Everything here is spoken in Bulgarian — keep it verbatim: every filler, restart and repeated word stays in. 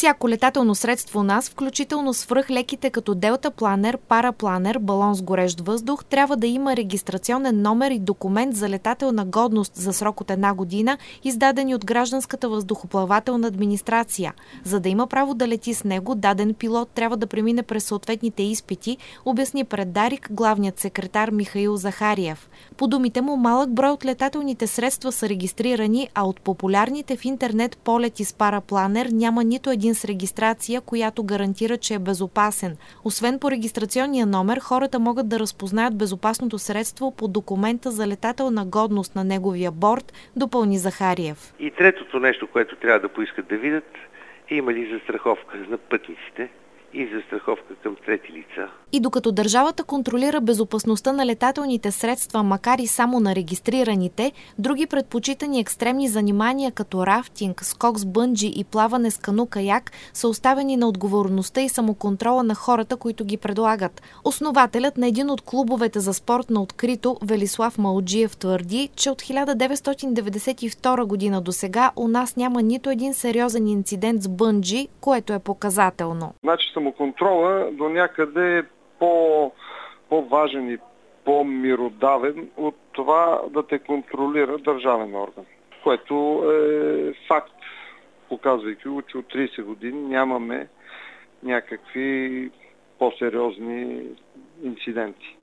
Всяко летателно средство у нас, включително свръхлеките като делтапланер, парапланер, балон с горещ въздух, трябва да има регистрационен номер и документ за летателна годност за срок от една година, издадени от Гражданската въздухоплавателна администрация. За да има право да лети с него, даден пилот трябва да премине през съответните изпити, обясни пред Дарик главният секретар Михаил Захариев. По думите му, малък брой от летателните средства са регистрирани, а от популярните в интернет полети с парапланер няма нито един с регистрация, която гарантира, че е безопасен. Освен по регистрационния номер, хората могат да разпознаят безопасното средство по документа за летателна годност на неговия борд, допълни Захариев. И третото нещо, което трябва да поискат да видят, е има ли застраховка на пътниците и застраховка към трети лица. И докато държавата контролира безопасността на летателните средства, макар и само на регистрираните, други предпочитани екстремни занимания като рафтинг, скок с бънджи и плаване с кану-каяк са оставени на отговорността и самоконтрола на хората, които ги предлагат. Основателят на един от клубовете за спорт на открито, Велислав Малджиев, твърди, че от хиляда деветстотин деветдесет и втора година до сега у нас няма нито един сериозен инцидент с бънджи, което е показателно. Значи самоконтрола до някъде е по, по-важен и по-миродавен от това да те контролира държавен орган, което е факт, показвайки го, че от трийсет години нямаме някакви по-сериозни инциденти.